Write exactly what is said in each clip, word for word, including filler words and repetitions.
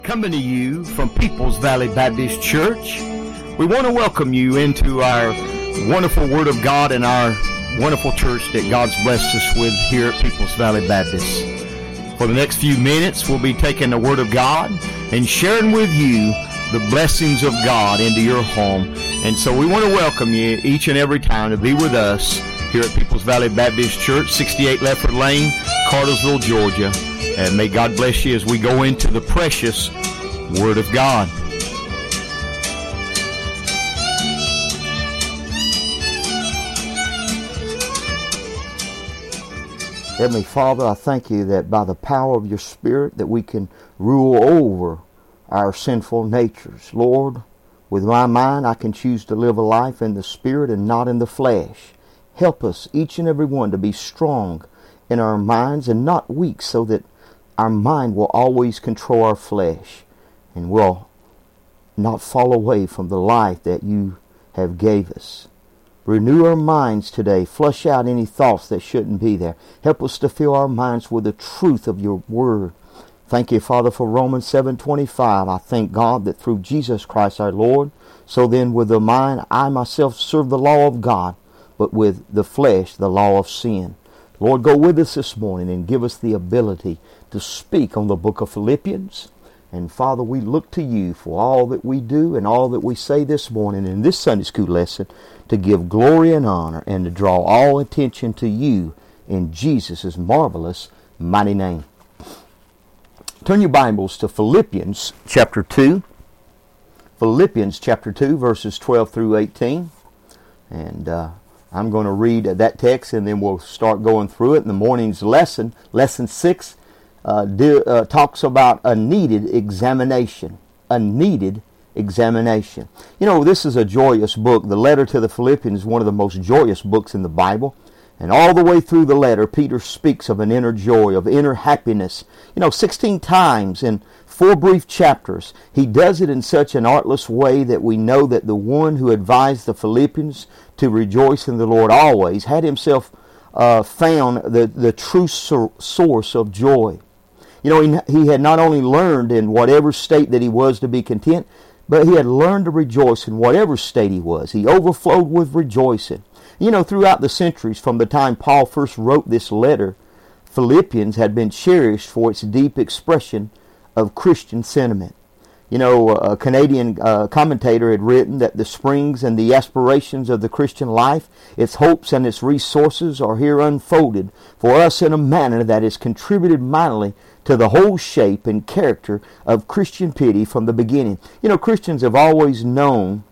Coming to you from Peoples Valley Baptist Church, we want to welcome you into our wonderful Word of God and our wonderful church that God's blessed us with here at Peoples Valley Baptist. For the next few minutes, we'll be taking the Word of God and sharing with you the blessings of God into your home. And so we want to welcome you each and every time to be with us here at Peoples Valley Baptist Church, sixty-eight Lefford Lane, Cartersville, Georgia. And may God bless you as we go into the precious Word of God. Heavenly Father, I thank you that by the power of your Spirit that we can rule over our sinful natures. Lord, with my mind I can choose to live a life in the Spirit and not in the flesh. Help us, each and every one, to be strong in our minds and not weak, so that our mind will always control our flesh and will not fall away from the life that you have gave us. Renew our minds today. Flush out any thoughts that shouldn't be there. Help us to fill our minds with the truth of your word. Thank you, Father, for Romans seven twenty-five. I thank God that through Jesus Christ our Lord, so then with the mind I myself serve the law of God, but with the flesh the law of sin. Lord, go with us this morning and give us the ability to speak on the book of Philippians. And Father, we look to you for all that we do and all that we say this morning in this Sunday school lesson to give glory and honor and to draw all attention to you in Jesus' marvelous, mighty name. Turn your Bibles to Philippians chapter two. Philippians chapter two, verses twelve through eighteen. And uh, I'm going to read that text and then we'll start going through it. In the morning's lesson, lesson six, uh, do, uh, talks about a needed examination. A needed examination. You know, this is a joyous book. The letter to the Philippians is one of the most joyous books in the Bible. And all the way through the letter, Peter speaks of an inner joy, of inner happiness. You know, sixteen times in four brief chapters, he does it in such an artless way that we know that the one who advised the Philippians to rejoice in the Lord always had himself uh, found the, the true sur- source of joy. You know, he, he had not only learned in whatever state that he was to be content, but he had learned to rejoice in whatever state he was. He overflowed with rejoicing. You know, throughout the centuries, from the time Paul first wrote this letter, Philippians had been cherished for its deep expression of Christian sentiment. You know, a Canadian uh, commentator had written that the springs and the aspirations of the Christian life, its hopes and its resources are here unfolded for us in a manner that has contributed mightily to the whole shape and character of Christian piety from the beginning. You know, Christians have always known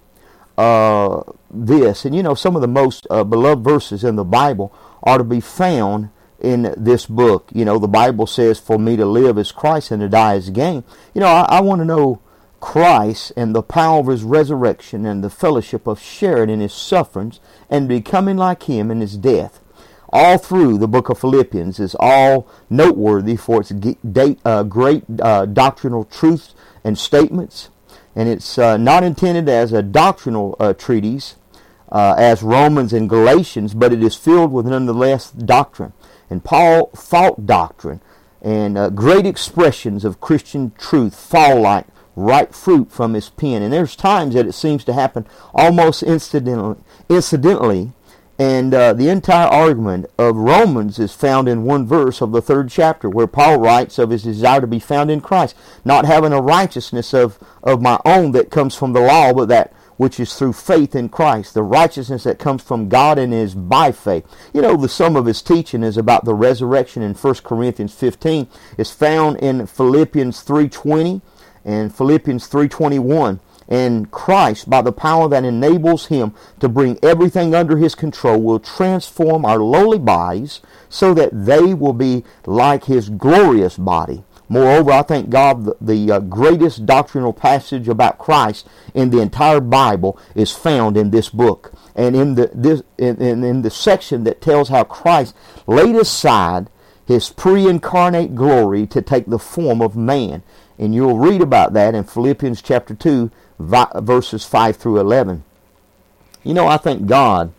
uh, this, and you know, some of the most uh, beloved verses in the Bible are to be found in this book. You know, the Bible says, for me to live is Christ and to die is gain. You know, I, I want to know Christ and the power of his resurrection and the fellowship of sharing in his sufferings and becoming like him in his death. All through the book of Philippians is all noteworthy for its date, uh, great uh, doctrinal truths and statements. And it's uh, not intended as a doctrinal uh, treatise uh, as Romans and Galatians, but it is filled with nonetheless doctrine. And Paul thought doctrine, and uh, great expressions of Christian truth fall like ripe fruit from his pen. And there's times that it seems to happen almost incidentally, incidentally and uh, the entire argument of Romans is found in one verse of the third chapter, where Paul writes of his desire to be found in Christ, not having a righteousness of, of my own that comes from the law, but that which is through faith in Christ, the righteousness that comes from God and is by faith. You know, the sum of his teaching is about the resurrection in First Corinthians fifteen. It's found in Philippians three twenty and Philippians three twenty-one. And Christ, by the power that enables him to bring everything under his control, will transform our lowly bodies so that they will be like his glorious body. Moreover, I thank God the, the uh, greatest doctrinal passage about Christ in the entire Bible is found in this book. And in the this in, in, in the section that tells how Christ laid aside his pre-incarnate glory to take the form of man. And you'll read about that in Philippians chapter two, verses five through eleven. You know, I thank God.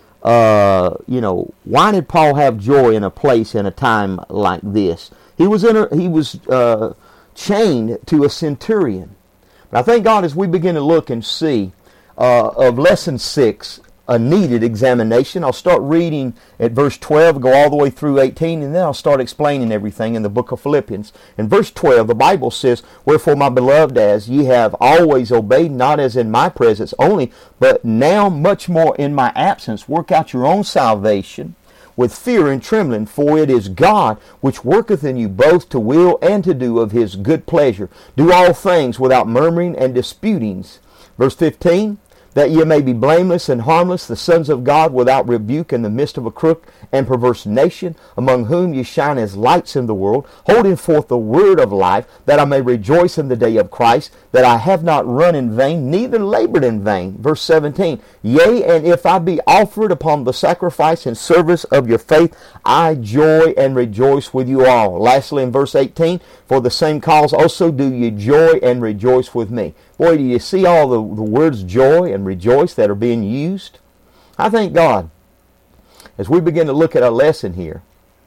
Uh, you know, why did Paul have joy in a place in a time like this? He was in a, he was uh, chained to a centurion. But I thank God as we begin to look and see uh, of lesson six, a needed examination. I'll start reading at verse twelve, go all the way through eighteen, and then I'll start explaining everything in the book of Philippians. In verse twelve, the Bible says, "Wherefore, my beloved, as ye have always obeyed, not as in my presence only, but now much more in my absence, work out your own salvation with fear and trembling, for it is God which worketh in you both to will and to do of his good pleasure. Do all things without murmuring and disputings." Verse fifteen, "That ye may be blameless and harmless, the sons of God, without rebuke, in the midst of a crooked and perverse nation, among whom ye shine as lights in the world, holding forth the word of life, that I may rejoice in the day of Christ, that I have not run in vain, neither labored in vain." Verse seventeen, "Yea, and if I be offered upon the sacrifice and service of your faith, I joy and rejoice with you all." Lastly, in verse eighteen, "For the same cause also do ye joy and rejoice with me." Boy, do you see all the, the words joy and rejoice that are being used? I thank God as we begin to look at our lesson here,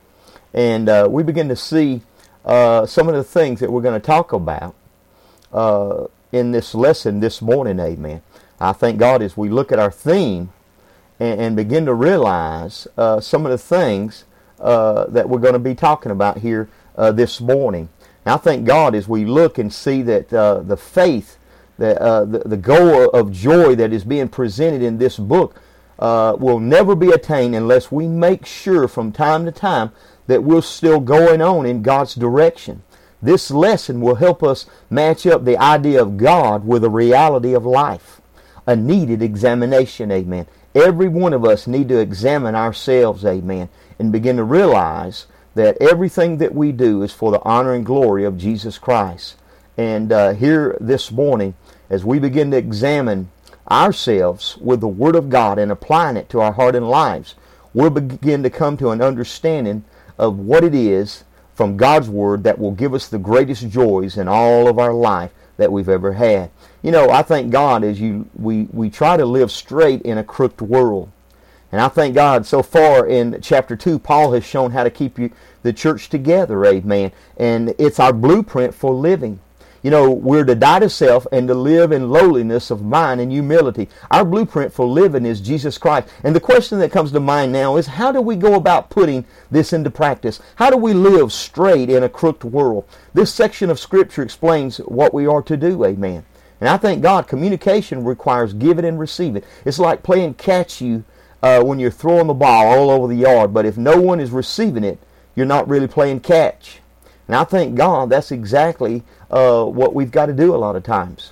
and uh, we begin to see uh, some of the things that we're going to talk about uh, in this lesson this morning, amen. I thank God as we look at our theme and, and begin to realize uh, some of the things uh, that we're going to be talking about here uh, this morning. And I thank God as we look and see that uh, the faith, that uh, the, the goal of joy that is being presented in this book uh, will never be attained unless we make sure from time to time that we're still going on in God's direction. This lesson will help us match up the idea of God with the reality of life. A needed examination, amen. Every one of us need to examine ourselves, amen, and begin to realize that everything that we do is for the honor and glory of Jesus Christ. And uh, here this morning, as we begin to examine ourselves with the Word of God and applying it to our heart and lives, we'll begin to come to an understanding of what it is from God's Word that will give us the greatest joys in all of our life that we've ever had. You know, I thank God as you we, we try to live straight in a crooked world. And I thank God so far in chapter two, Paul has shown how to keep you, the church together, amen. And it's our blueprint for living. You know, we're to die to self and to live in lowliness of mind and humility. Our blueprint for living is Jesus Christ. And the question that comes to mind now is, how do we go about putting this into practice? How do we live straight in a crooked world? This section of Scripture explains what we are to do, amen. And I thank God communication requires give it and receive it. It's like playing catch you uh, when you're throwing the ball all over the yard. But if no one is receiving it, you're not really playing catch. And I thank God that's exactly uh, what we've got to do a lot of times.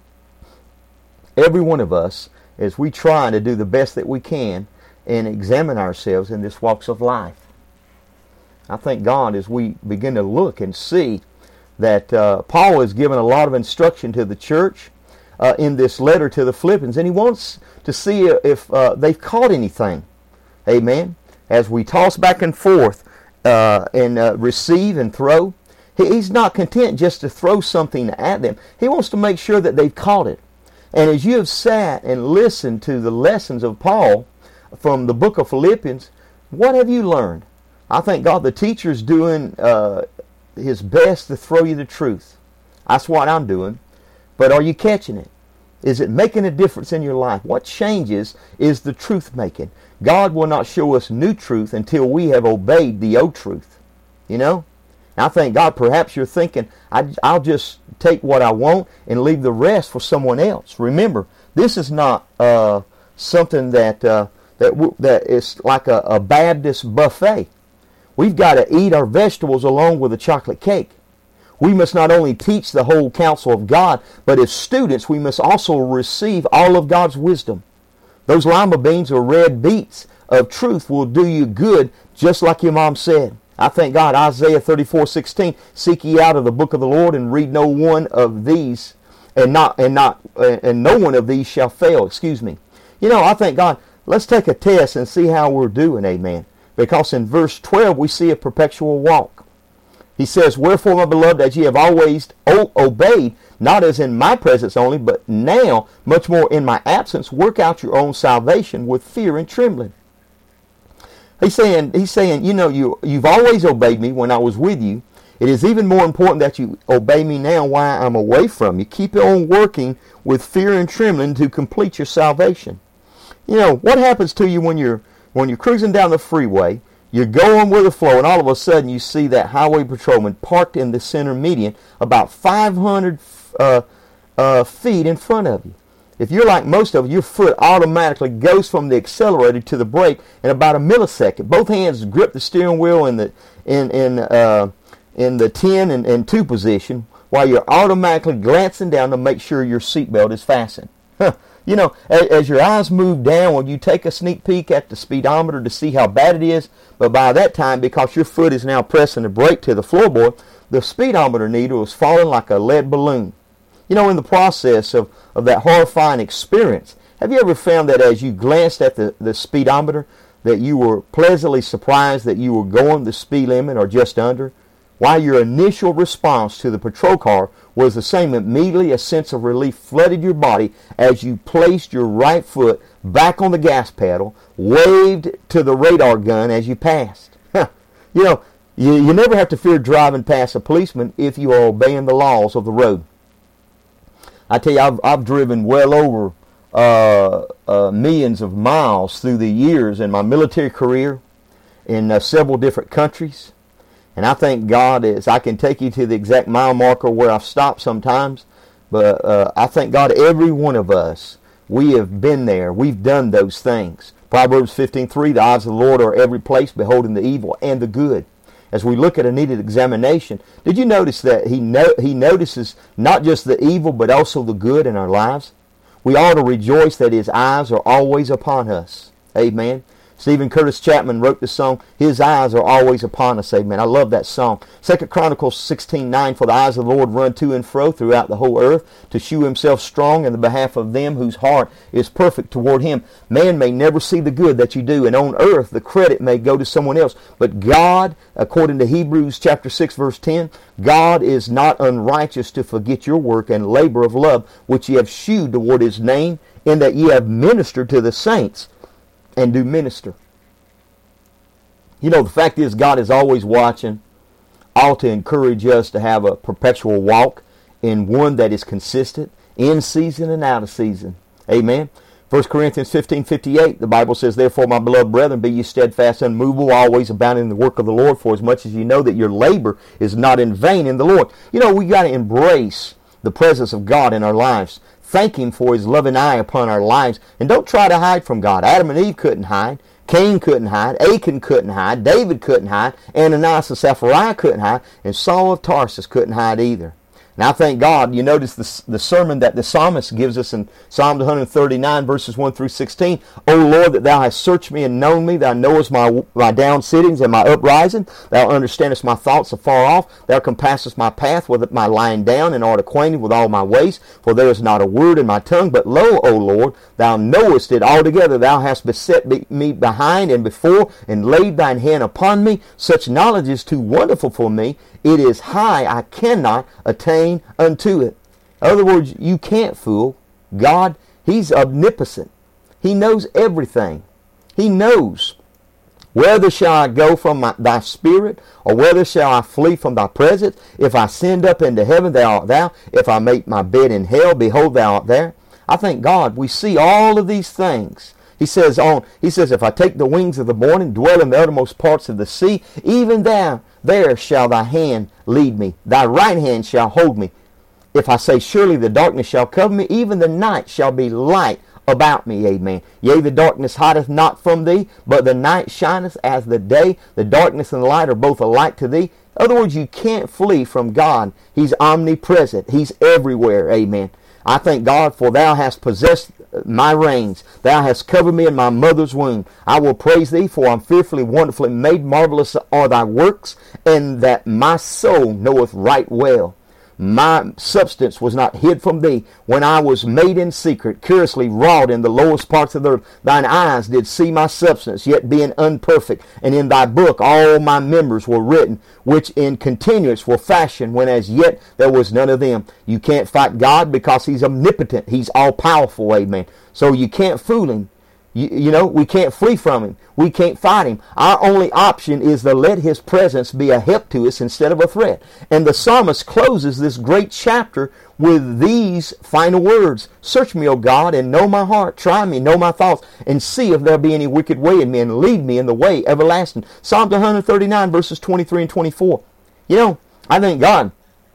Every one of us, as we try to do the best that we can and examine ourselves in this walks of life. I thank God as we begin to look and see that uh, Paul has given a lot of instruction to the church uh, in this letter to the Philippians, and he wants to see if uh, they've caught anything. Amen. As we toss back and forth uh, and uh, receive and throw, he, he's not content just to throw something at them. He wants to make sure that they've caught it. And as you have sat and listened to the lessons of Paul from the book of Philippians, what have you learned? I thank God the teacher's doing uh, his best to throw you the truth. That's what I'm doing. But are you catching it? Is it making a difference in your life? What changes is the truth making. God will not show us new truth until we have obeyed the old truth. You know? And I thank God perhaps you're thinking, I, I'll just take what I want and leave the rest for someone else. Remember, this is not uh, something that, uh, that, w- that is like a, a Baptist buffet. We've got to eat our vegetables along with a chocolate cake. We must not only teach the whole counsel of God, but as students we must also receive all of God's wisdom. Those lima beans or red beets of truth will do you good, just like your mom said. I thank God, Isaiah thirty-four sixteen, seek ye out of the book of the Lord and read no one of these, and not and not and no one of these shall fail. Excuse me. You know, I thank God. Let's take a test and see how we're doing, amen. Because in verse twelve we see a perpetual walk. He says, wherefore, my beloved, as ye have always o- obeyed, not as in my presence only, but now much more in my absence, work out your own salvation with fear and trembling. He's saying, he's saying, you know, you, you've always obeyed me when I was with you. It is even more important that you obey me now while I'm away from you. Keep on working with fear and trembling to complete your salvation. You know, what happens to you when you're when you're cruising down the freeway, you're going with the flow, and all of a sudden you see that highway patrolman parked in the center median about five hundred uh, uh, feet in front of you. If you're like most of you, your foot automatically goes from the accelerator to the brake in about a millisecond. Both hands grip the steering wheel in the in in uh, in the ten and, and two position, while you're automatically glancing down to make sure your seatbelt is fastened. You know, as, as your eyes move downward, you take a sneak peek at the speedometer to see how bad it is. But by that time, because your foot is now pressing the brake to the floorboard, the speedometer needle is falling like a lead balloon. You know, in the process of, of that horrifying experience, have you ever found that as you glanced at the, the speedometer, that you were pleasantly surprised that you were going the speed limit or just under? While your initial response to the patrol car was the same, immediately a sense of relief flooded your body as you placed your right foot back on the gas pedal, waved to the radar gun as you passed. You know, you, you never have to fear driving past a policeman if you are obeying the laws of the road. I tell you, I've, I've driven well over uh, uh, millions of miles through the years in my military career in uh, several different countries. And I thank God as I can take you to the exact mile marker where I've stopped sometimes. But uh, I thank God every one of us, we have been there. We've done those things. Proverbs fifteen three, the eyes of the Lord are every place, beholding the evil and the good. As we look at a needed examination, did you notice that he no- he notices not just the evil but also the good in our lives? We ought to rejoice that his eyes are always upon us. Amen. Stephen Curtis Chapman wrote the song, His Eyes Are Always Upon Us. Amen. I love that song. Second Chronicles sixteen nine, for the eyes of the Lord run to and fro throughout the whole earth, to shew himself strong in the behalf of them whose heart is perfect toward him. Man may never see the good that you do, and on earth the credit may go to someone else. But God, according to Hebrews chapter six, verse ten, God is not unrighteous to forget your work and labor of love, which ye have shewed toward his name, in that ye have ministered to the saints, and do minister. You know, the fact is God is always watching, ought to encourage us to have a perpetual walk in one that is consistent, in season and out of season. Amen. First Corinthians fifteen fifty-eight, the Bible says, therefore, my beloved brethren, be ye steadfast, unmovable, always abounding in the work of the Lord, for as much as ye know that your labor is not in vain in the Lord. You know, we got to embrace the presence of God in our lives. Thank him for his loving eye upon our lives. And don't try to hide from God. Adam and Eve couldn't hide. Cain couldn't hide. Achan couldn't hide. David couldn't hide. Ananias and Sapphira couldn't hide. And Saul of Tarsus couldn't hide either. And I thank God, you notice the, the sermon that the psalmist gives us in Psalm one thirty-nine, verses one through sixteen. O Lord, that thou hast searched me and known me. Thou knowest my, my down sittings and my uprising. Thou understandest my thoughts afar off. Thou compassest my path with my lying down, and art acquainted with all my ways. For there is not a word in my tongue. But lo, O Lord, thou knowest it altogether. Thou hast beset me behind and before, and laid thine hand upon me. Such knowledge is too wonderful for me. It is high, I cannot attain unto it. In other words, you can't fool God. He's omnipotent. He knows everything. He knows. Whether shall I go from my, thy spirit, or whether shall I flee from thy presence? If I ascend up into heaven, thou art thou. If I make my bed in hell, behold, thou art there. I thank God we see all of these things. He says, on, he says, if I take the wings of the morning, dwell in the uttermost parts of the sea, even there, there shall thy hand lead me. Thy right hand shall hold me. If I say, surely the darkness shall cover me, even the night shall be light about me. Amen. Yea, the darkness hideth not from thee, but the night shineth as the day. The darkness and the light are both alike to thee. In other words, you can't flee from God. He's omnipresent. He's everywhere. Amen. I thank God, for thou hast possessed my reins. Thou hast covered me in my mother's womb. I will praise thee, for I am fearfully, wonderfully made. Marvelous are thy works, and that my soul knoweth right well. My substance was not hid from thee when I was made in secret, curiously wrought in the lowest parts of the earth. Thine eyes did see my substance, yet being unperfect. And in thy book all my members were written, which in continuance were fashioned, when as yet there was none of them. You can't fight God because he's omnipotent. He's all-powerful, amen. So you can't fool him. You, you know, we can't flee from him. We can't fight him. Our only option is to let his presence be a help to us instead of a threat. And the psalmist closes this great chapter with these final words. Search me, O God, and know my heart. Try me, know my thoughts, and see if there be any wicked way in me, and lead me in the way everlasting. Psalms one thirty-nine, verses twenty-three and twenty-four. You know, I thank God.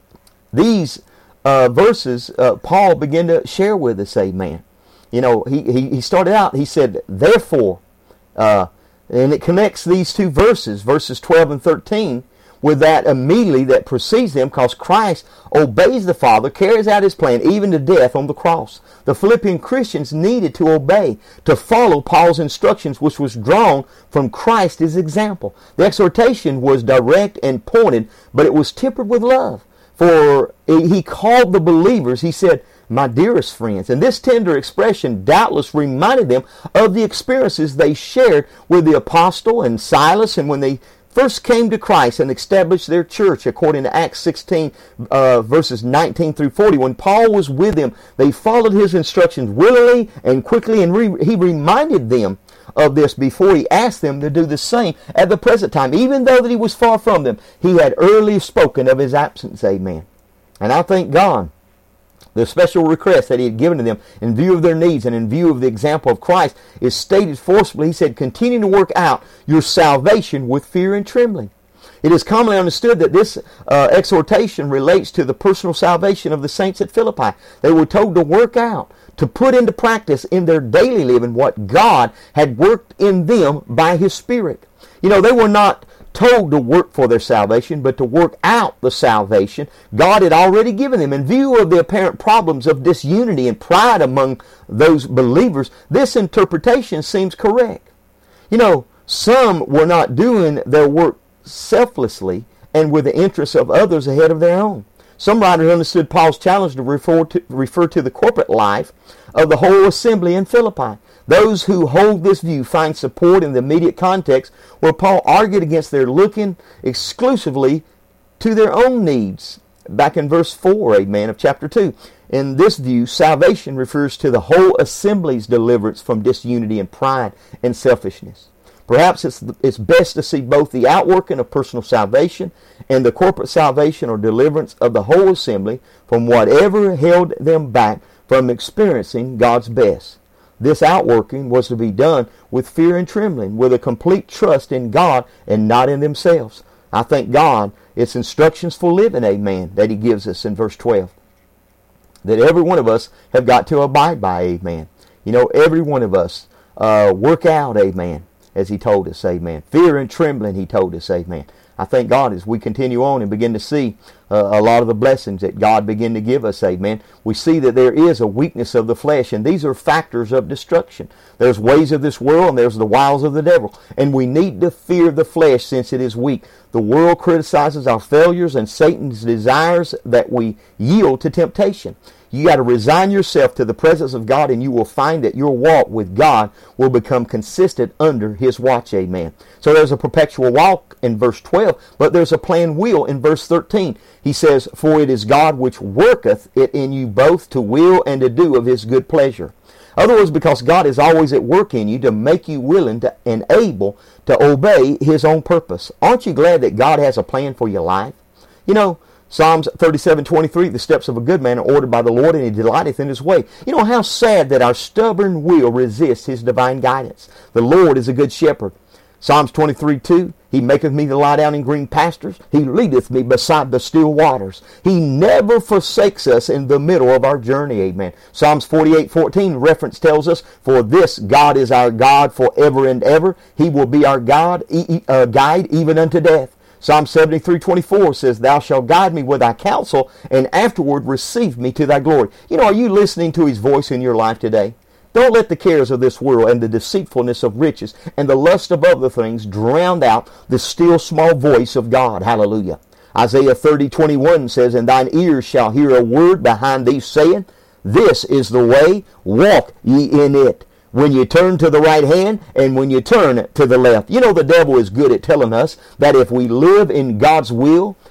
These uh, verses, uh, Paul began to share with us, amen. You know, he, he, he started out, he said, therefore, uh, and it connects these two verses, verses twelve and thirteen, with that immediately that precedes them, because Christ obeys the Father, carries out his plan, even to death on the cross. The Philippian Christians needed to obey, to follow Paul's instructions, which was drawn from Christ's example. The exhortation was direct and pointed, but it was tempered with love. For he called the believers, he said, my dearest friends. And this tender expression doubtless reminded them of the experiences they shared with the apostle and Silas, and when they first came to Christ and established their church, according to Acts sixteen, uh, verses nineteen through forty. When Paul was with them, they followed his instructions willingly and quickly, and re- he reminded them of this before he asked them to do the same at the present time. Even though that he was far from them, he had early spoken of his absence. Amen. And I thank God. The special request that he had given to them in view of their needs and in view of the example of Christ is stated forcibly. He said, continue to work out your salvation with fear and trembling. It is commonly understood that this uh, exhortation relates to the personal salvation of the saints at Philippi. They were told to work out, to put into practice in their daily living what God had worked in them by his Spirit. You know, they were not told to work for their salvation, but to work out the salvation God had already given them. In view of the apparent problems of disunity and pride among those believers, this interpretation seems correct. You know, some were not doing their work selflessly and with the interests of others ahead of their own. Some writers understood Paul's challenge to refer to, refer to the corporate life of the whole assembly in Philippi. Those who hold this view find support in the immediate context where Paul argued against their looking exclusively to their own needs. Back in verse four, amen, of chapter two. In this view, salvation refers to the whole assembly's deliverance from disunity and pride and selfishness. Perhaps it's, it's best to see both the outworking of personal salvation and the corporate salvation or deliverance of the whole assembly from whatever held them back from experiencing God's best. This outworking was to be done with fear and trembling, with a complete trust in God and not in themselves. I thank God it's instructions for living, amen, that he gives us in verse twelve. That every one of us have got to abide by, amen. You know, every one of us uh, work out, amen, as he told us, amen. Fear and trembling, he told us, amen. I thank God as we continue on and begin to see uh, a lot of the blessings that God began to give us, amen. We see that there is a weakness of the flesh, and these are factors of destruction. There's ways of this world, and there's the wiles of the devil. And we need to fear the flesh since it is weak. The world criticizes our failures, and Satan's desires that we yield to temptation. You got to resign yourself to the presence of God, and you will find that your walk with God will become consistent under his watch, amen. So there's a perpetual walk in verse twelve, but there's a planned will in verse thirteen. He says, for it is God which worketh it in you both to will and to do of his good pleasure. In other words, because God is always at work in you to make you willing to, and able to obey his own purpose. Aren't you glad that God has a plan for your life? You know, Psalms thirty-seven twenty-three, the steps of a good man are ordered by the Lord, and he delighteth in his way. You know how sad that our stubborn will resists his divine guidance. The Lord is a good shepherd. Psalms twenty-three two, he maketh me to lie down in green pastures. He leadeth me beside the still waters. He never forsakes us in the middle of our journey, amen. Psalms forty-eight fourteen, reference tells us, for this God is our God forever and ever. He will be our God, e- uh, guide even unto death. Psalm seventy-three twenty-four says, thou shalt guide me with thy counsel, and afterward receive me to thy glory. You know, are you listening to his voice in your life today? Don't let the cares of this world and the deceitfulness of riches and the lust of other things drown out the still small voice of God. Hallelujah. Isaiah thirty twenty-one says, and thine ears shall hear a word behind thee saying, this is the way, walk ye in it. When you turn to the right hand and when you turn to the left. You know, the devil is good at telling us that if we live in God's will,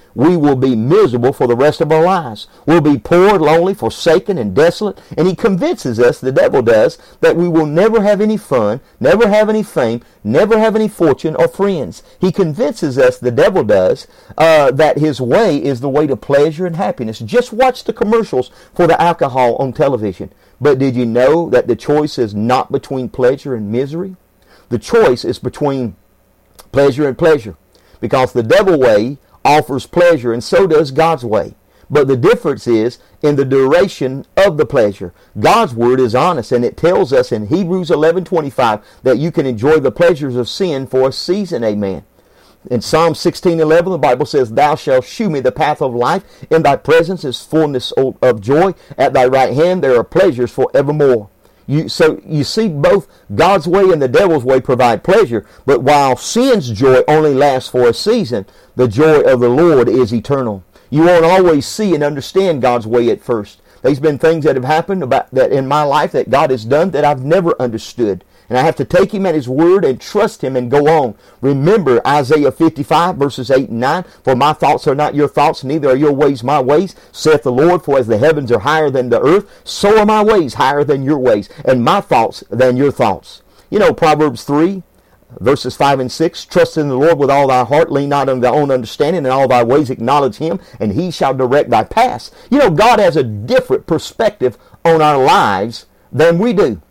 we will be miserable for the rest of our lives. We'll be poor, lonely, forsaken, and desolate. And he convinces us, the devil does, that we will never have any fun, never have any fame, never have any fortune or friends. He convinces us, the devil does, uh, that his way is the way to pleasure and happiness. Just watch the commercials for the alcohol on television. But did you know that the choice is not between pleasure and misery? The choice is between pleasure and pleasure. Because the devil way offers pleasure, and so does God's way. But the difference is in the duration of the pleasure. God's word is honest, and it tells us in Hebrews eleven twenty-five that you can enjoy the pleasures of sin for a season. Amen. In Psalm sixteen eleven, the Bible says, Thou shalt shew me the path of life. In thy presence is fullness of joy. At thy right hand there are pleasures forevermore. You, so you see, both God's way and the devil's way provide pleasure. But while sin's joy only lasts for a season, the joy of the Lord is eternal. You won't always see and understand God's way at first. There's been things that have happened about that in my life that God has done that I've never understood. And I have to take him at his word and trust him and go on. Remember Isaiah fifty-five verses eight and nine. For my thoughts are not your thoughts, neither are your ways my ways, saith the Lord. For as the heavens are higher than the earth, so are my ways higher than your ways, and my thoughts than your thoughts. You know, Proverbs three verses five and six. Trust in the Lord with all thy heart, lean not on thy own understanding, in all thy ways acknowledge him, and he shall direct thy paths. You know, God has a different perspective on our lives than we do.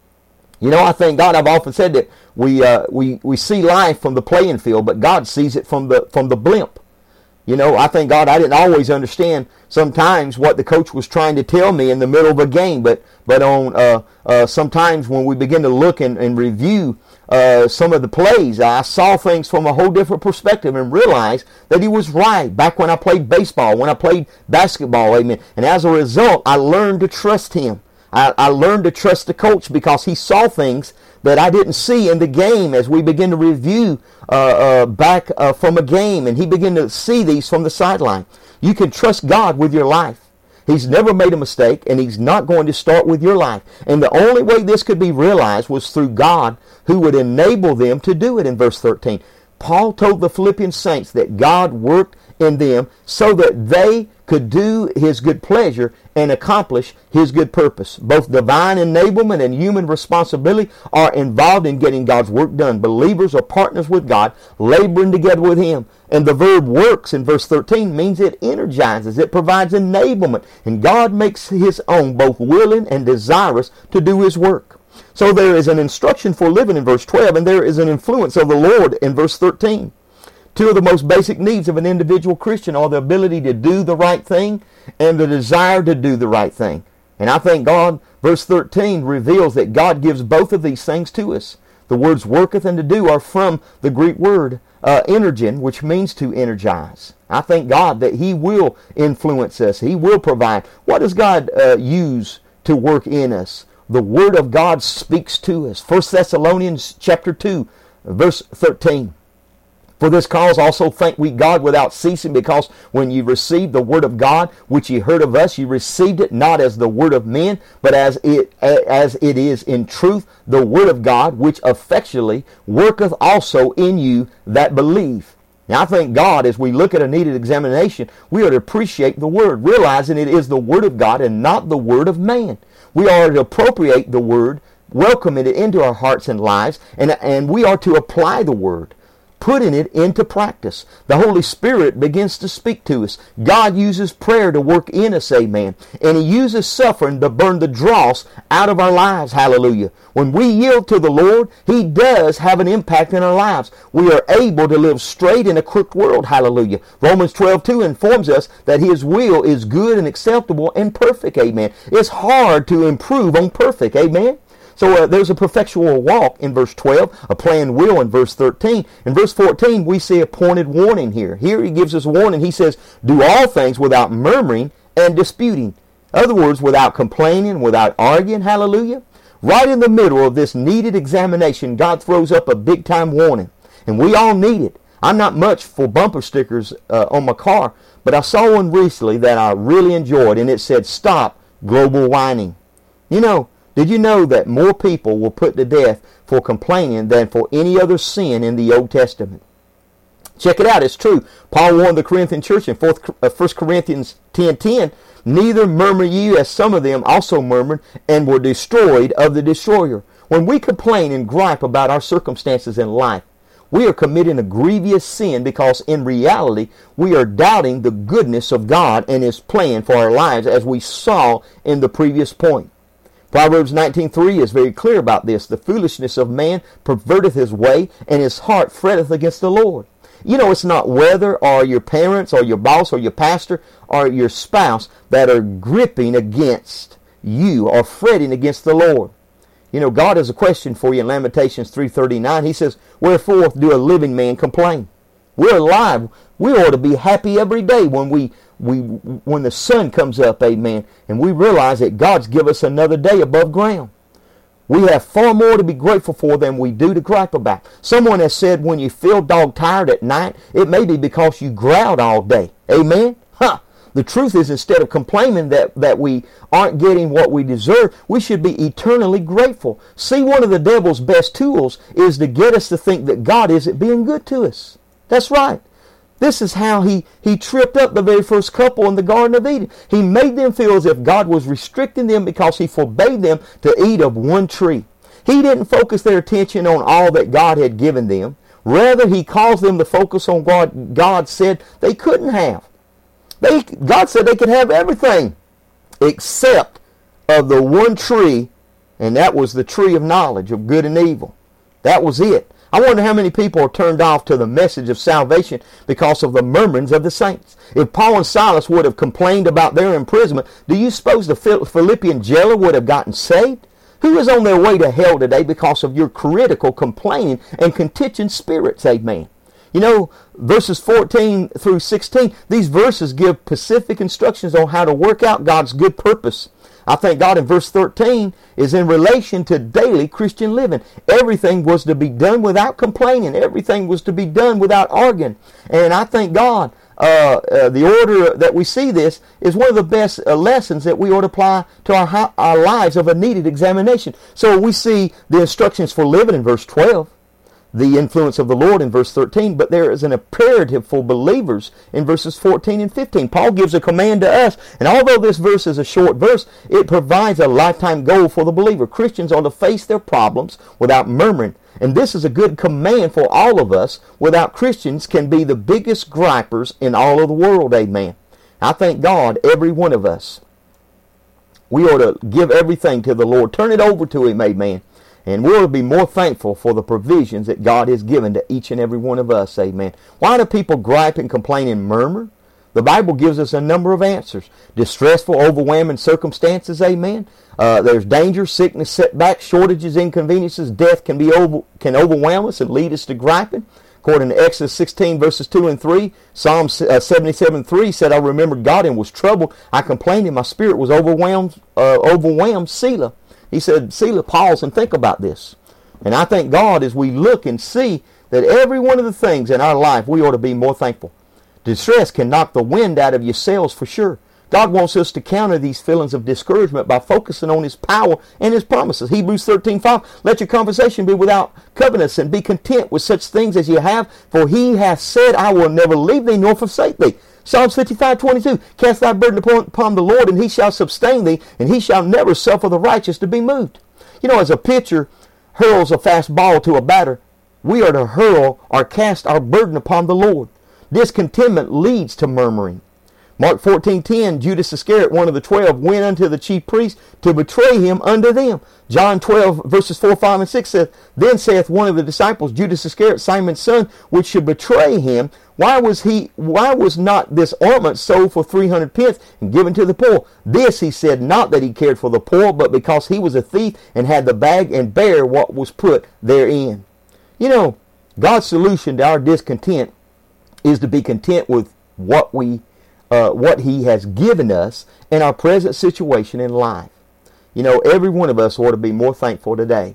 You know, I thank God. I've often said that we uh, we we see life from the playing field, but God sees it from the from the blimp. You know, I thank God I didn't always understand sometimes what the coach was trying to tell me in the middle of a game, but but on uh, uh, sometimes when we begin to look and, and review uh, some of the plays, I saw things from a whole different perspective and realized that he was right. Back when I played baseball, when I played basketball, amen. And as a result, I learned to trust him. I, I learned to trust the coach because he saw things that I didn't see in the game as we begin to review uh, uh, back uh, from a game, and he began to see these from the sideline. You can trust God with your life. He's never made a mistake, and he's not going to start with your life. And the only way this could be realized was through God, who would enable them to do it in verse thirteen. Paul told the Philippian saints that God worked in them so that they could do his good pleasure and accomplish his good purpose. Both divine enablement and human responsibility are involved in getting God's work done. Believers are partners with God, laboring together with him. And the verb works in verse thirteen means it energizes, it provides enablement. And God makes his own both willing and desirous to do his work. So there is an instruction for living in verse twelve, and there is an influence of the Lord in verse thirteen. Two of the most basic needs of an individual Christian are the ability to do the right thing and the desire to do the right thing. And I think God, verse thirteen, reveals that God gives both of these things to us. The words worketh and to do are from the Greek word uh, energen, which means to energize. I thank God that he will influence us. He will provide. What does God uh, use to work in us? The Word of God speaks to us. First Thessalonians chapter two, verse thirteen. For this cause also thank we God without ceasing, because when you received the word of God, which ye heard of us, you received it not as the word of men, but as it as it is in truth the word of God, which effectually worketh also in you that believe. Now, I thank God as we look at a needed examination, we are to appreciate the word, realizing it is the word of God and not the word of man. We are to appropriate the word, welcome it into our hearts and lives, and, and we are to apply the word, putting it into practice. The Holy Spirit begins to speak to us. God uses prayer to work in us, amen. And he uses suffering to burn the dross out of our lives, hallelujah. When we yield to the Lord, he does have an impact in our lives. We are able to live straight in a crooked world, hallelujah. Romans twelve two informs us that his will is good and acceptable and perfect, amen. It's hard to improve on perfect, amen. So uh, there's a perfectual walk in verse twelve, a planned will in verse thirteen. In verse fourteen, we see a pointed warning here. Here he gives us warning. He says, do all things without murmuring and disputing. In other words, without complaining, without arguing, hallelujah. Right in the middle of this needed examination, God throws up a big-time warning. And we all need it. I'm not much for bumper stickers uh, on my car, but I saw one recently that I really enjoyed, and it said, stop global whining. You know, did you know that more people were put to death for complaining than for any other sin in the Old Testament? Check it out, it's true. Paul warned the Corinthian church in First Corinthians ten ten, neither murmur ye as some of them also murmured and were destroyed of the destroyer. When we complain and gripe about our circumstances in life, we are committing a grievous sin because in reality we are doubting the goodness of God and His plan for our lives, as we saw in the previous point. Proverbs nineteen three is very clear about this. The foolishness of man perverteth his way, and his heart fretteth against the Lord. You know, it's not weather or your parents or your boss or your pastor or your spouse that are gripping against you or fretting against the Lord. You know, God has a question for you in Lamentations three thirty-nine. He says, wherefore do a living man complain? We're alive. We ought to be happy every day when we, we when the sun comes up, amen, and we realize that God's given us another day above ground. We have far more to be grateful for than we do to gripe about. Someone has said when you feel dog tired at night, it may be because you growled all day. Amen? Huh. The truth is, instead of complaining that, that we aren't getting what we deserve, we should be eternally grateful. See, one of the devil's best tools is to get us to think that God isn't being good to us. That's right. This is how he, he tripped up the very first couple in the Garden of Eden. He made them feel as if God was restricting them because He forbade them to eat of one tree. He didn't focus their attention on all that God had given them. Rather, He caused them to focus on what God said they couldn't have. They, God said they could have everything except of the one tree, and that was the tree of knowledge of good and evil. That was it. I wonder how many people are turned off to the message of salvation because of the murmurings of the saints. If Paul and Silas would have complained about their imprisonment, do you suppose the Philippian jailer would have gotten saved? Who is on their way to hell today because of your critical complaining and contention spirits? Amen. You know, verses fourteen through sixteen, these verses give specific instructions on how to work out God's good purpose. I thank God in verse thirteen is in relation to daily Christian living. Everything was to be done without complaining. Everything was to be done without arguing. And I thank God uh, uh, the order that we see this is one of the best uh, lessons that we ought to apply to our, our lives of a needed examination. So we see the instructions for living in verse twelve. The influence of the Lord in verse thirteen, but there is an imperative for believers in verses fourteen and fifteen. Paul gives a command to us, and although this verse is a short verse, it provides a lifetime goal for the believer. Christians are to face their problems without murmuring, and this is a good command for all of us. Without Christians can be the biggest gripers in all of the world, amen. I thank God, every one of us, we ought to give everything to the Lord. Turn it over to Him, amen. And we ought to be more thankful for the provisions that God has given to each and every one of us. Amen. Why do people gripe and complain and murmur? The Bible gives us a number of answers. Distressful, overwhelming circumstances. Amen. Uh, there's danger, sickness, setbacks, shortages, inconveniences. Death can be over, can overwhelm us and lead us to griping. According to Exodus sixteen, verses two and three, Psalm seventy-seven three said, I remembered God and was troubled. I complained and my spirit was overwhelmed, uh, overwhelmed, Selah. He said, Selah, pause and think about this. And I thank God as we look and see that every one of the things in our life, we ought to be more thankful. Distress can knock the wind out of your sails for sure. God wants us to counter these feelings of discouragement by focusing on His power and His promises. Hebrews thirteen five, let your conversation be without covetousness and be content with such things as you have, for He hath said, I will never leave thee nor forsake thee. Psalms fifty-five twenty-two, cast thy burden upon, upon the Lord, and He shall sustain thee, and He shall never suffer the righteous to be moved. You know, as a pitcher hurls a fast ball to a batter, we are to hurl or cast our burden upon the Lord. Discontentment leads to murmuring. Mark fourteen ten, Judas Iscariot, one of the twelve, went unto the chief priests to betray Him unto them. John twelve, verses four, five, and six saith, then saith one of the disciples, Judas Iscariot, Simon's son, which should betray Him, why was he? Why was not this ointment sold for three hundred pence and given to the poor? This he said, not that He cared for the poor, but because He was a thief and had the bag and bare what was put therein. You know, God's solution to our discontent is to be content with what we Uh, what He has given us in our present situation in life. You know, every one of us ought to be more thankful today.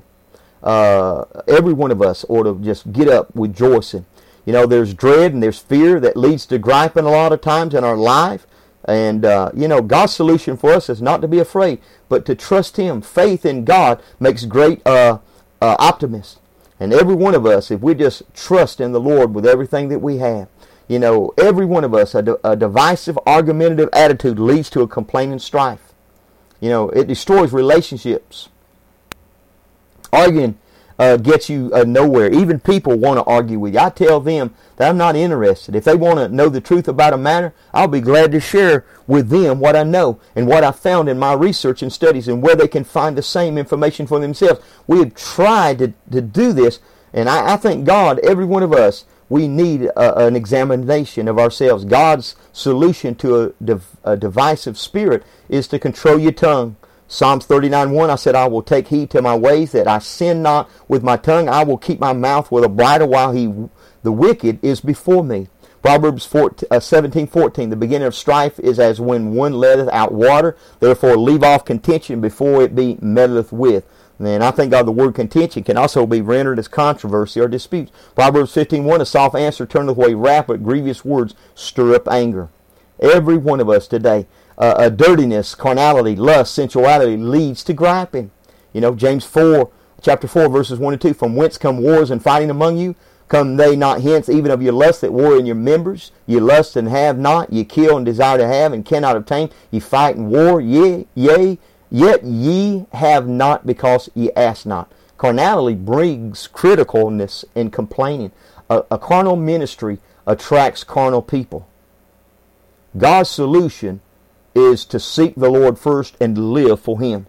Uh, every one of us ought to just get up rejoicing. You know, there's dread and there's fear that leads to griping a lot of times in our life. And, uh, you know, God's solution for us is not to be afraid, but to trust Him. Faith in God makes great uh, uh, optimists. And every one of us, if we just trust in the Lord with everything that we have, you know, every one of us, a, de- a divisive, argumentative attitude leads to a complaining strife. You know, it destroys relationships. Arguing uh, gets you uh, nowhere. Even people want to argue with you. I tell them that I'm not interested. If they want to know the truth about a matter, I'll be glad to share with them what I know and what I found in my research and studies and where they can find the same information for themselves. We have tried to, to do this, and I, I thank God, every one of us, we need a, an examination of ourselves. God's solution to a, div, a divisive spirit is to control your tongue. Psalms thirty-nine one, I said, I will take heed to my ways, that I sin not with my tongue. I will keep my mouth with a bridle while he, the wicked is before me. Proverbs seventeen fourteen, the beginning of strife is as when one letteth out water. Therefore leave off contention before it be meddleth with. And I think God, the word contention can also be rendered as controversy or disputes. Proverbs fifteen one, a soft answer turneth away wrath, but grievous words stir up anger. Every one of us today, uh, a dirtiness, carnality, lust, sensuality leads to griping. You know, James four, chapter four, verses one and two, from whence come wars and fighting among you? Come they not hence even of your lust that war in your members? Ye lust and have not, ye kill and desire to have and cannot obtain. Ye fight and war, yea, yea, yet ye have not because ye ask not. Carnality brings criticalness and complaining. A, a carnal ministry attracts carnal people. God's solution is to seek the Lord first and to live for Him.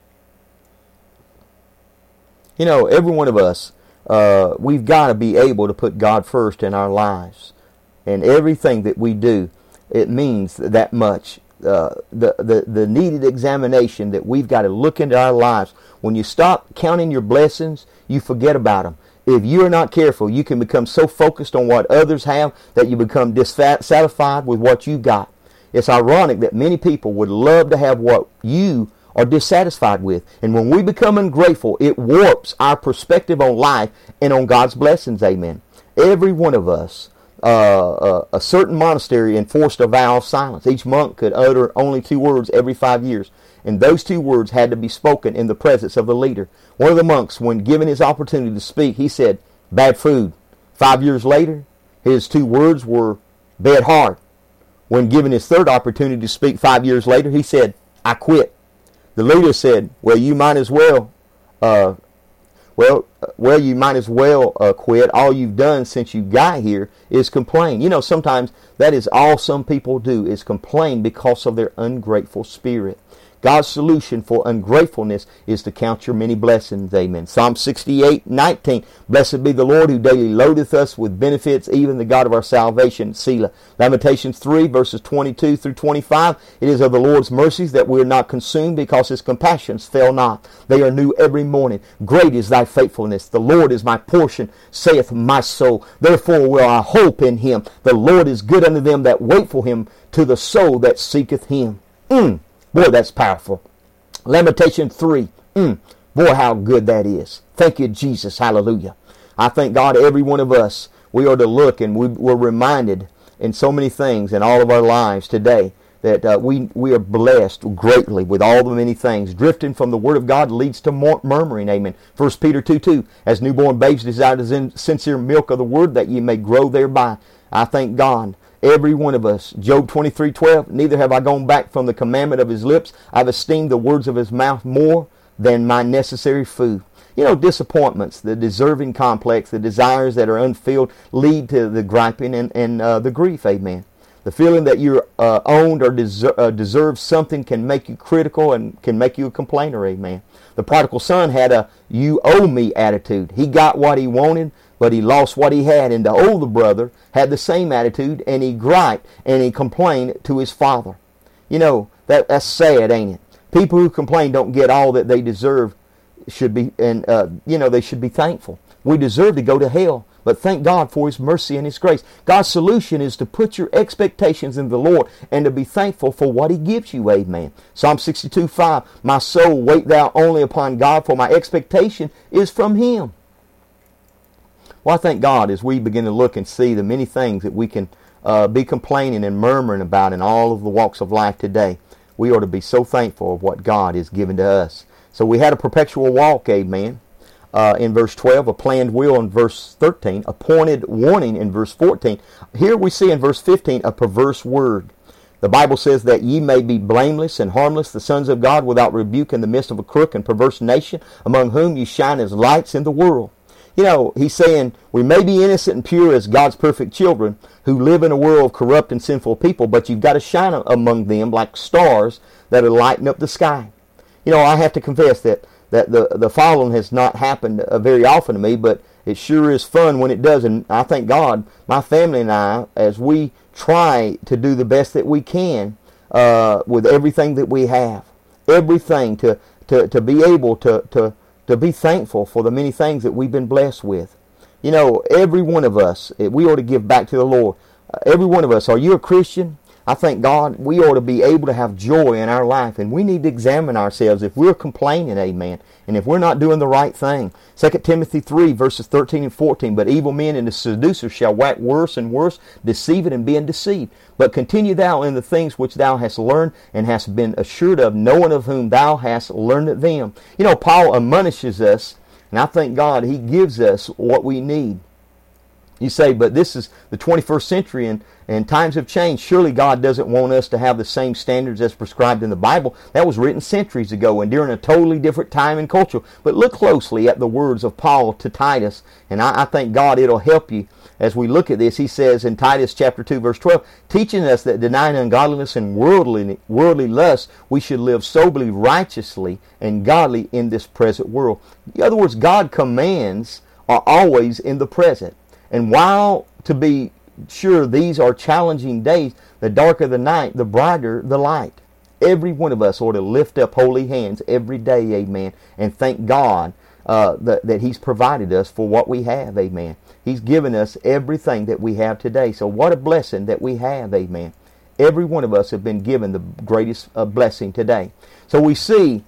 You know, every one of us, uh, we've got to be able to put God first in our lives. And everything that we do, it means that much. Uh, the, the, the needed examination that we've got to look into our lives. When you stop counting your blessings, you forget about them. If you're not careful, you can become so focused on what others have that you become dissatisfied with what you got. It's ironic that many people would love to have what you are dissatisfied with. And when we become ungrateful, it warps our perspective on life and on God's blessings. Amen. Every one of us, uh, uh, a certain monastery enforced a vow of silence. Each monk could utter only two words every five years. And those two words had to be spoken in the presence of the leader. One of the monks, when given his opportunity to speak, he said, bad food. Five years later, his two words were bed hard. When given his third opportunity to speak five years later, he said, I quit. The leader said, well, you might as well, uh, well, well, you might as well uh, quit. All you've done since you got here is complain. You know, sometimes that is all some people do, is complain because of their ungrateful spirit. God's solution for ungratefulness is to count your many blessings. Amen. Psalm sixty-eight nineteen. Blessed be the Lord who daily loadeth us with benefits, even the God of our salvation. Selah. Lamentations three verses twenty-two through twenty-five. It is of the Lord's mercies that we are not consumed, because His compassions fail not. They are new every morning. Great is thy faithfulness. The Lord is my portion, saith my soul. Therefore will I hope in Him. The Lord is good unto them that wait for Him, to the soul that seeketh Him. Mm. Boy, that's powerful. Lamentation three. Mm, boy, how good that is. Thank you, Jesus. Hallelujah. I thank God, every one of us, we are to look, and we, we're reminded in so many things in all of our lives today that uh, we, we are blessed greatly with all the many things. Drifting from the Word of God leads to murmuring. Amen. First Peter two two. As newborn babes desire the sincere milk of the Word, that ye may grow thereby. I thank God. Every one of us. Job twenty-three twelve. Neither have I gone back from the commandment of His lips. I've esteemed the words of His mouth more than my necessary food. You know, disappointments, the deserving complex, the desires that are unfilled lead to the griping and, and uh, the grief. Amen. The feeling that you're uh, owned or deser- uh, deserve something can make you critical and can make you a complainer. Amen. The prodigal son had a you owe me attitude. He got what he wanted, but he lost what he had. And the older brother had the same attitude, and he griped and he complained to his father. You know, that that's sad, ain't it? People who complain don't get all that they deserve. Should be, and uh, you know, they should be thankful. We deserve to go to hell, but thank God for His mercy and His grace. God's solution is to put your expectations in the Lord and to be thankful for what He gives you. Amen. Psalm sixty-two five. My soul, wait thou only upon God, for my expectation is from Him. Well, I thank God as we begin to look and see the many things that we can uh, be complaining and murmuring about in all of the walks of life today. We ought to be so thankful of what God has given to us. So we had a perpetual walk, amen. uh, in verse twelve, a planned will in verse thirteen, appointed warning in verse fourteen. Here we see in verse fifteen a perverse word. The Bible says that ye may be blameless and harmless, the sons of God, without rebuke in the midst of a crook and perverse nation, among whom ye shine as lights in the world. You know, he's saying we may be innocent and pure as God's perfect children who live in a world of corrupt and sinful people, but you've got to shine among them like stars that are lighting up the sky. You know, I have to confess that, that the, the following has not happened uh, very often to me, but it sure is fun when it does. And I thank God, my family and I, as we try to do the best that we can uh, with everything that we have, everything to, to, to be able to, to, to be thankful for the many things that we've been blessed with. You know, every one of us, we ought to give back to the Lord. Uh, every one of us, are you a Christian? I thank God we ought to be able to have joy in our life, and we need to examine ourselves if we're complaining, amen, and if we're not doing the right thing. Second Timothy three, verses thirteen and fourteen, but evil men and the seducers shall wax worse and worse, deceiving and being deceived. But continue thou in the things which thou hast learned and hast been assured of, knowing of whom thou hast learned them. You know, Paul admonishes us, and I thank God he gives us what we need. You say, but this is the twenty-first century and, and times have changed. Surely God doesn't want us to have the same standards as prescribed in the Bible. That was written centuries ago and during a totally different time and culture. But look closely at the words of Paul to Titus, and I, I thank God it'll help you as we look at this. He says in Titus chapter two, verse twelve, teaching us that denying ungodliness and worldly, worldly lust, we should live soberly, righteously, and godly in this present world. In other words, God commands are always in the present. And while, to be sure, these are challenging days, the darker the night, the brighter the light. Every one of us ought to lift up holy hands every day, amen, and thank God uh, that, that He's provided us for what we have, amen. He's given us everything that we have today. So what a blessing that we have, amen. Every one of us have been given the greatest uh, blessing today. So we see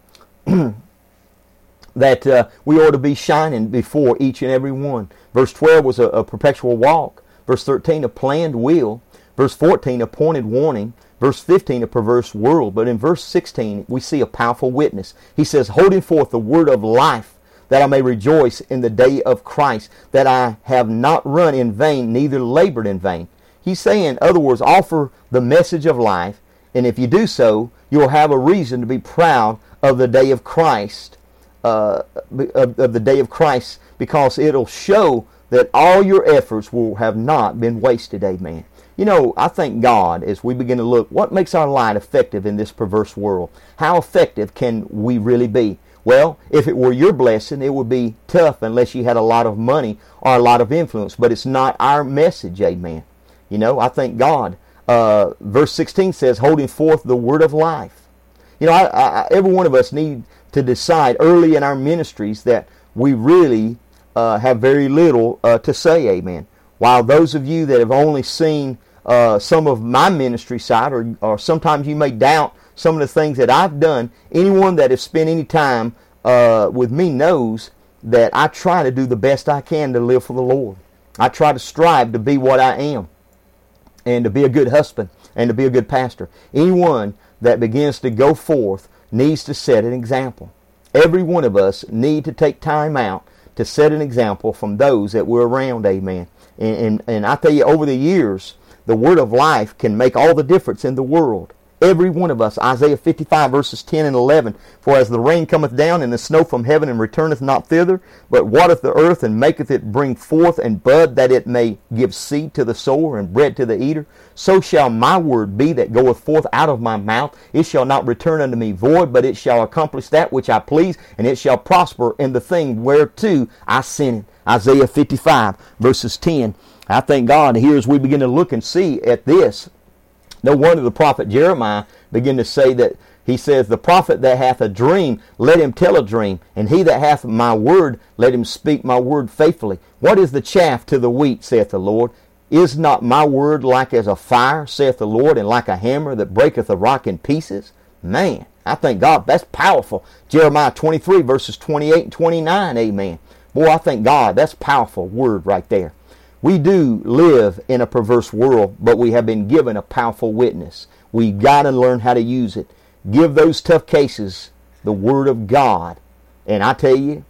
that uh, we ought to be shining before each and every one. Verse twelve was a, a perpetual walk. Verse thirteen, a planned will. Verse fourteen, a pointed warning. Verse fifteen, a perverse world. But in verse sixteen, we see a powerful witness. He says, holding forth the word of life, that I may rejoice in the day of Christ, that I have not run in vain, neither labored in vain. He's saying, in other words, offer the message of life, and if you do so, you'll have a reason to be proud of the day of Christ. Uh, of, of the day of Christ, because it'll show that all your efforts will have not been wasted, amen. You know, I thank God as we begin to look, what makes our light effective in this perverse world? How effective can we really be? Well, if it were your blessing, it would be tough unless you had a lot of money or a lot of influence, but it's not our message, amen. You know, I thank God. Uh, verse sixteen says, holding forth the word of life. You know, I, I, every one of us need to decide early in our ministries that we really uh, have very little uh, to say, amen. While those of you that have only seen uh, some of my ministry side, or, or sometimes you may doubt some of the things that I've done, anyone that has spent any time uh, with me knows that I try to do the best I can to live for the Lord. I try to strive to be what I am, and to be a good husband, and to be a good pastor. Anyone that begins to go forth needs to set an example. Every one of us need to take time out to set an example from those that we're around, amen. And, and, and I tell you, over the years, the word of life can make all the difference in the world. Every one of us, Isaiah fifty-five verses ten and eleven, for as the rain cometh down and the snow from heaven and returneth not thither, but watereth the earth and maketh it bring forth and bud, that it may give seed to the sower and bread to the eater, so shall my word be that goeth forth out of my mouth. It shall not return unto me void, but it shall accomplish that which I please, and it shall prosper in the thing whereto I sent it. Isaiah fifty-five verses ten. I thank God here as we begin to look and see at this. No wonder the prophet Jeremiah began to say that, he says, the prophet that hath a dream, let him tell a dream, and he that hath my word, let him speak my word faithfully. What is the chaff to the wheat, saith the Lord? Is not my word like as a fire, saith the Lord, and like a hammer that breaketh a rock in pieces? Man, I thank God, that's powerful. Jeremiah twenty-three verses twenty-eight and twenty-nine, amen. Boy, I thank God, that's powerful word right there. We do live in a perverse world, but we have been given a powerful witness. We got to learn how to use it. Give those tough cases the Word of God. And I tell you,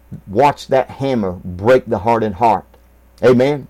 watch that hammer break the hardened heart. Amen.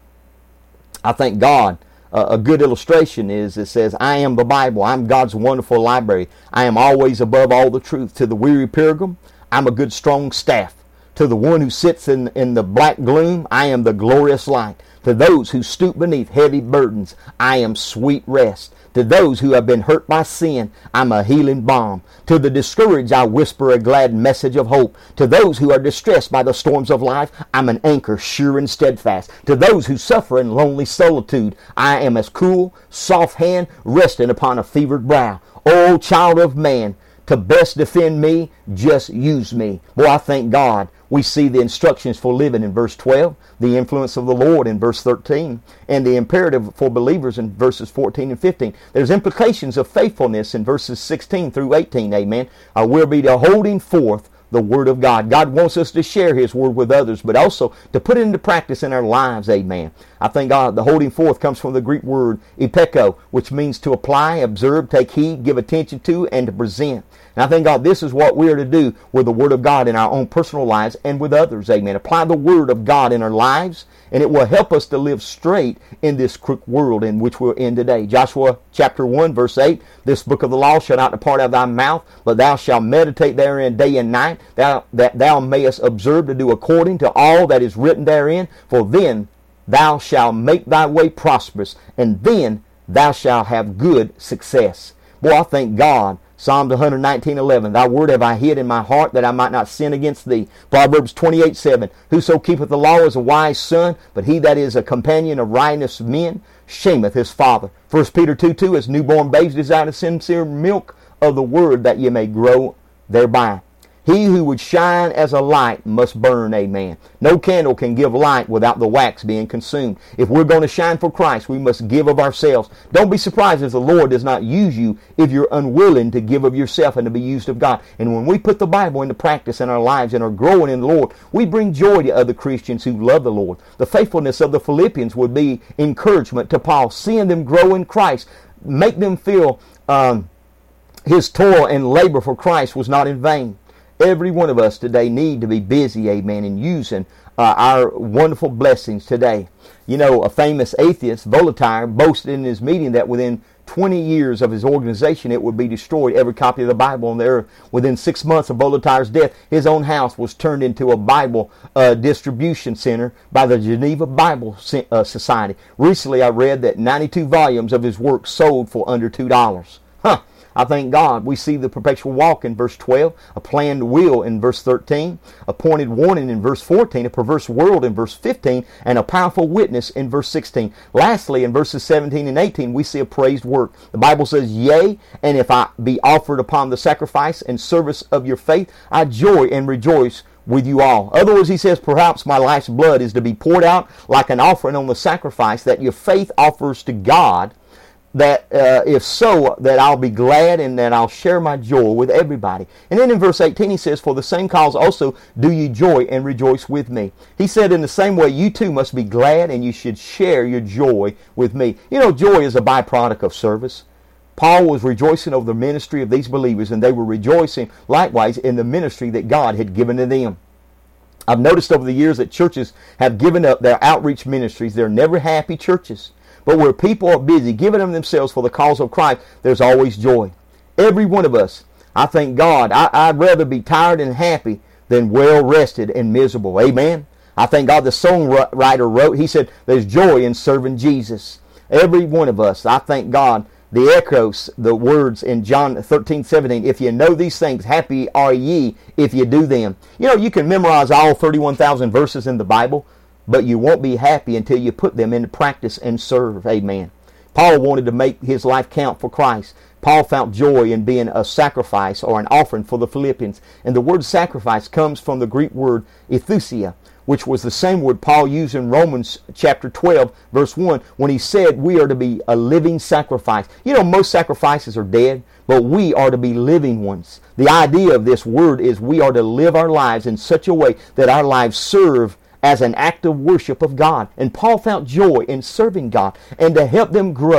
I thank God. Uh, a good illustration is it says, I am the Bible. I'm God's wonderful library. I am always above all the truth. To the weary pilgrim, I'm a good strong staff. To the one who sits in, in the black gloom, I am the glorious light. To those who stoop beneath heavy burdens, I am sweet rest. To those who have been hurt by sin, I'm a healing balm. To the discouraged, I whisper a glad message of hope. To those who are distressed by the storms of life, I'm an anchor sure and steadfast. To those who suffer in lonely solitude, I am as cool, soft hand resting upon a fevered brow. O child of man, to best defend me, just use me. Boy, I thank God. We see the instructions for living in verse twelve, the influence of the Lord in verse thirteen, and the imperative for believers in verses fourteen and fifteen. There's implications of faithfulness in verses sixteen through eighteen, amen. Uh, we'll be to holding forth the Word of God. God wants us to share His Word with others, but also to put it into practice in our lives, amen. I thank God the holding forth comes from the Greek word epeko, which means to apply, observe, take heed, give attention to, and to present. And I thank God this is what we are to do with the Word of God in our own personal lives and with others, amen. Apply the Word of God in our lives, and it will help us to live straight in this crooked world in which we're in today. Joshua chapter one, verse eight, this book of the law shall not depart out of thy mouth, but thou shalt meditate therein day and night, thou, that thou mayest observe to do according to all that is written therein, for then thou shalt make thy way prosperous, and then thou shalt have good success. Boy, I thank God. Psalms one nineteen, eleven, thy word have I hid in my heart, that I might not sin against thee. Proverbs twenty-eight, seven, whoso keepeth the law is a wise son, but he that is a companion of righteous men shameth his father. First Peter two, two, as newborn babes desire the sincere milk of the word, that ye may grow thereby. He who would shine as a light must burn, amen. No candle can give light without the wax being consumed. If we're going to shine for Christ, we must give of ourselves. Don't be surprised if the Lord does not use you if you're unwilling to give of yourself and to be used of God. And when we put the Bible into practice in our lives and are growing in the Lord, we bring joy to other Christians who love the Lord. The faithfulness of the Philippians would be encouragement to Paul, seeing them grow in Christ, make them feel um, his toil and labor for Christ was not in vain. Every one of us today need to be busy, amen, in using uh, our wonderful blessings today. You know, a famous atheist, Voltaire, boasted in his meeting that within twenty years of his organization, it would be destroyed, every copy of the Bible on the earth. Within six months of Voltaire's death, his own house was turned into a Bible uh, distribution center by the Geneva Bible uh, Society. Recently, I read that ninety-two volumes of his work sold for under two dollars. Huh. I thank God we see the perpetual walk in verse twelve, a planned will in verse thirteen, appointed warning in verse fourteen, a perverse world in verse fifteen, and a powerful witness in verse sixteen. Lastly, in verses seventeen and eighteen, we see a praised work. The Bible says, yea, and if I be offered upon the sacrifice and service of your faith, I joy and rejoice with you all. In other words, he says, perhaps my life's blood is to be poured out like an offering on the sacrifice that your faith offers to God, that uh, if so, that I'll be glad and that I'll share my joy with everybody. And then in verse eighteen he says, for the same cause also do ye joy and rejoice with me. He said in the same way, you too must be glad and you should share your joy with me. You know, joy is a byproduct of service. Paul was rejoicing over the ministry of these believers, and they were rejoicing likewise in the ministry that God had given to them. I've noticed over the years that churches have given up their outreach ministries. They're never happy churches. But where people are busy giving of themselves for the cause of Christ, there's always joy. Every one of us, I thank God, I, I'd rather be tired and happy than well rested and miserable. Amen. I thank God the songwriter wrote, he said, there's joy in serving Jesus. Every one of us, I thank God, the echoes, the words in John thirteen, seventeen, if you know these things, happy are ye if you do them. You know, you can memorize all thirty-one thousand verses in the Bible, but you won't be happy until you put them into practice and serve. Amen. Paul wanted to make his life count for Christ. Paul found joy in being a sacrifice or an offering for the Philippians. And the word sacrifice comes from the Greek word ethousia, which was the same word Paul used in Romans chapter twelve, verse one, when he said we are to be a living sacrifice. You know, most sacrifices are dead, but we are to be living ones. The idea of this word is we are to live our lives in such a way that our lives serve as an act of worship of God. And Paul found joy in serving God. And to help them grow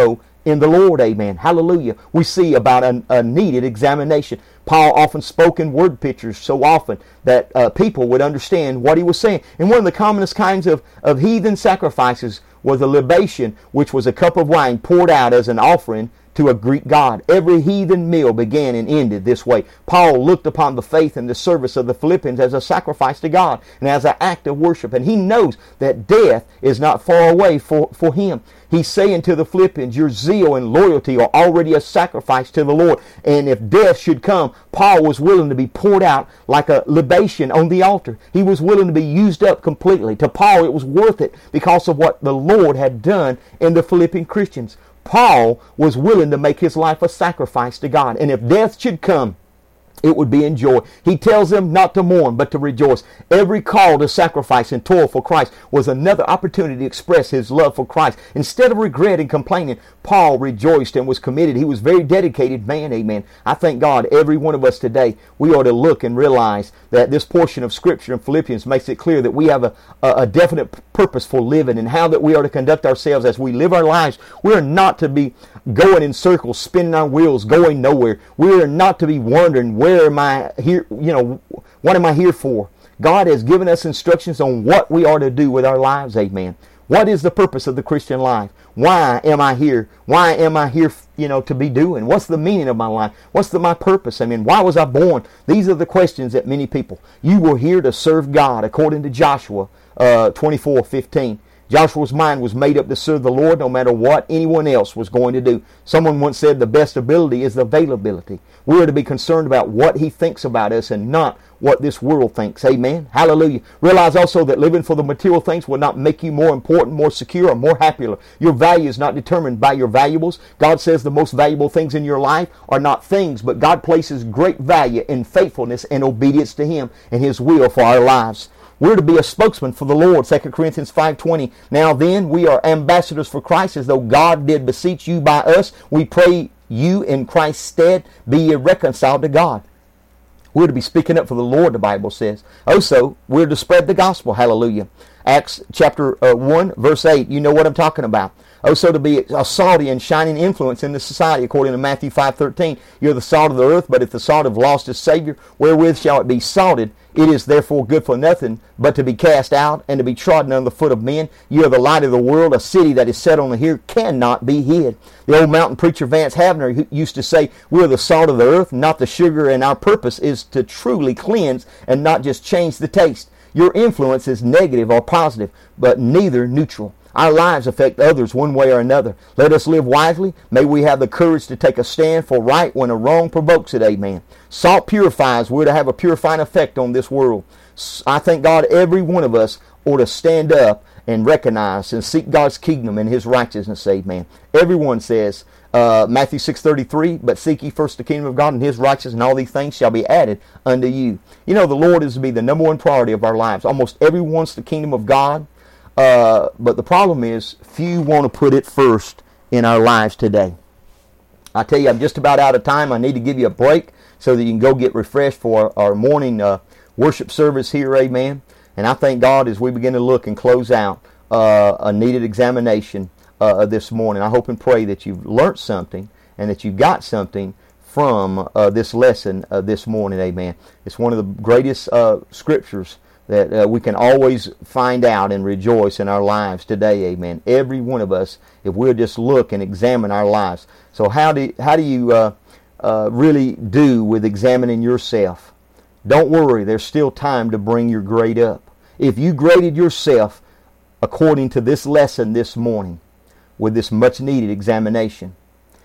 in the Lord, amen. Hallelujah. We see about a, a needed examination. Paul often spoke in word pictures so often that uh, people would understand what he was saying. And one of the commonest kinds of, of heathen sacrifices was a libation, which was a cup of wine poured out as an offering to a Greek god. Every heathen meal began and ended this way. Paul looked upon the faith and the service of the Philippians as a sacrifice to God and as an act of worship. And he knows that death is not far away for, for him. He's saying to the Philippians, your zeal and loyalty are already a sacrifice to the Lord. And if death should come, Paul was willing to be poured out like a libation on the altar. He was willing to be used up completely. To Paul, it was worth it because of what the Lord had done in the Philippian Christians. Paul was willing to make his life a sacrifice to God. And if death should come, it would be in joy. He tells them not to mourn, but to rejoice. Every call to sacrifice and toil for Christ was another opportunity to express his love for Christ. Instead of regret and complaining, Paul rejoiced and was committed. He was a very dedicated man, amen. I thank God every one of us today, we ought to look and realize that this portion of Scripture in Philippians makes it clear that we have a, a, a definite purpose for living and how that we are to conduct ourselves as we live our lives. We are not to be going in circles, spinning our wheels, going nowhere. We are not to be wondering, where am I here? You know, what am I here for? God has given us instructions on what we are to do with our lives, amen. What is the purpose of the Christian life? Why am I here? Why am I here, you know, to be doing? What's the meaning of my life? What's the, my purpose? I mean, why was I born? These are the questions that many people. You were here to serve God, according to Joshua uh, twenty-four fifteen. Joshua's mind was made up to serve the Lord no matter what anyone else was going to do. Someone once said the best ability is the availability. We are to be concerned about what he thinks about us and not what this world thinks. Amen. Hallelujah. Realize also that living for the material things will not make you more important, more secure, or more happier. Your value is not determined by your valuables. God says the most valuable things in your life are not things, but God places great value in faithfulness and obedience to him and his will for our lives. We're to be a spokesman for the Lord, Second Corinthians five twenty. Now then, we are ambassadors for Christ, as though God did beseech you by us. We pray you in Christ's stead, be ye reconciled to God. We're to be speaking up for the Lord, the Bible says. Also, we're to spread the gospel. Hallelujah. Acts chapter uh, one, verse eight. You know what I'm talking about. Also to be a salty and shining influence in the society, according to Matthew five thirteen. You're the salt of the earth, but if the salt have lost its Savior, wherewith shall it be salted? It is therefore good for nothing, but to be cast out and to be trodden under the foot of men. You are the light of the world. A city that is set on the hill cannot be hid. The old mountain preacher Vance Havner used to say, we are the salt of the earth, not the sugar, and our purpose is to truly cleanse and not just change the taste. Your influence is negative or positive, but neither neutral. Our lives affect others one way or another. Let us live wisely. May we have the courage to take a stand for right when a wrong provokes it. Amen. Salt purifies. We're to have a purifying effect on this world. I thank God every one of us ought to stand up and recognize and seek God's kingdom and his righteousness. Amen. Everyone says, uh, Matthew six thirty-three, but seek ye first the kingdom of God and his righteousness, and all these things shall be added unto you. You know, the Lord is to be the number one priority of our lives. Almost everyone wants the kingdom of God. Uh, but the problem is, few want to put it first in our lives today. I tell you, I'm just about out of time. I need to give you a break so that you can go get refreshed for our morning uh, worship service here, amen. And I thank God as we begin to look and close out uh, a needed examination uh, this morning. I hope and pray that you've learned something and that you got something from uh, this lesson uh, this morning, amen. It's one of the greatest uh, scriptures that uh, we can always find out and rejoice in our lives today, amen. Every one of us, if we'll just look and examine our lives. So how do how do you uh, uh, really do with examining yourself? Don't worry, there's still time to bring your grade up. If you graded yourself according to this lesson this morning with this much needed examination,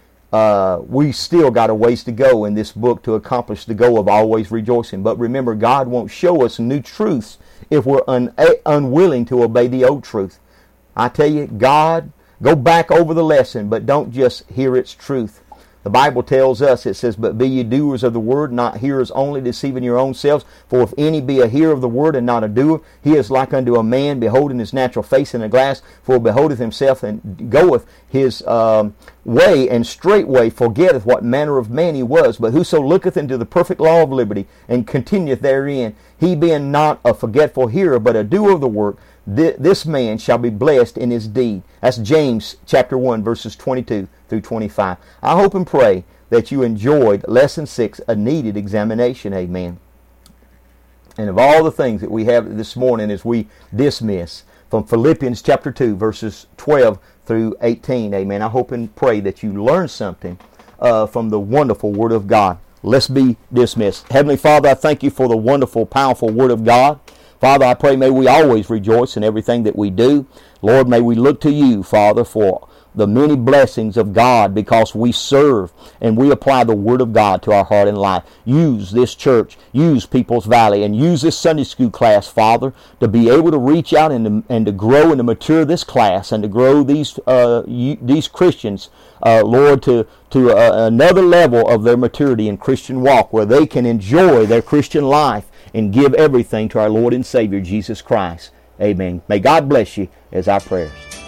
Uh, we still got a ways to go in this book to accomplish the goal of always rejoicing. But remember, God won't show us new truths if we're un- unwilling to obey the old truth. I tell you, God, go back over the lesson, but don't just hear its truth. The Bible tells us, it says, but be ye doers of the word, not hearers only, deceiving your own selves. For if any be a hearer of the word and not a doer, he is like unto a man beholding his natural face in a glass. For beholdeth himself and goeth his um, way, and straightway forgetteth what manner of man he was. But whoso looketh into the perfect law of liberty, and continueth therein, he being not a forgetful hearer, but a doer of the work, this man shall be blessed in his deed. That's James chapter one, verses twenty-two through twenty-five. I hope and pray that you enjoyed lesson six, a needed examination. Amen. And of all the things that we have this morning as we dismiss from Philippians chapter two, verses twelve through eighteen. Amen. I hope and pray that you learn something uh, from the wonderful Word of God. Let's be dismissed. Heavenly Father, I thank you for the wonderful, powerful Word of God. Father, I pray may we always rejoice in everything that we do. Lord, may we look to you, Father, for the many blessings of God because we serve and we apply the Word of God to our heart and life. Use this church, use Peoples Valley, and use this Sunday school class, Father, to be able to reach out and to, and to grow and to mature this class and to grow these uh, you, these Christians, uh, Lord, to, to uh, another level of their maturity in Christian walk where they can enjoy their Christian life and give everything to our Lord and Savior, Jesus Christ. Amen. May God bless you as our prayers.